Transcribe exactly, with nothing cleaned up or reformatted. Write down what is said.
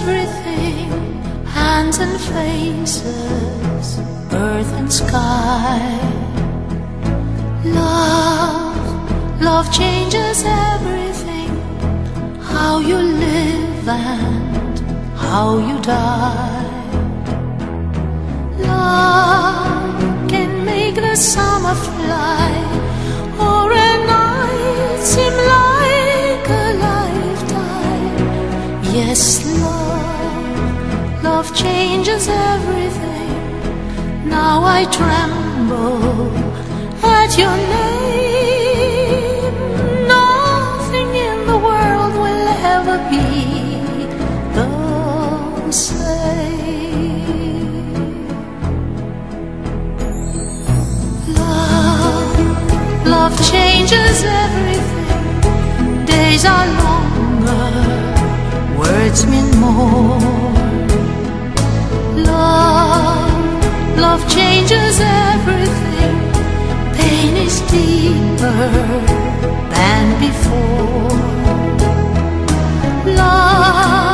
everything, hands and faces, earth and sky. Love, love changes everything, how you live and how you die. Love can make the summer fly, or a night seem like a lifetime. Yes, love, love changes everything. Now I tremble at your name. Nothing in the world will ever be the same. Love, love changes everything. Days are longer, words mean more. Love, love changes everything. Pain is deeper than before. Love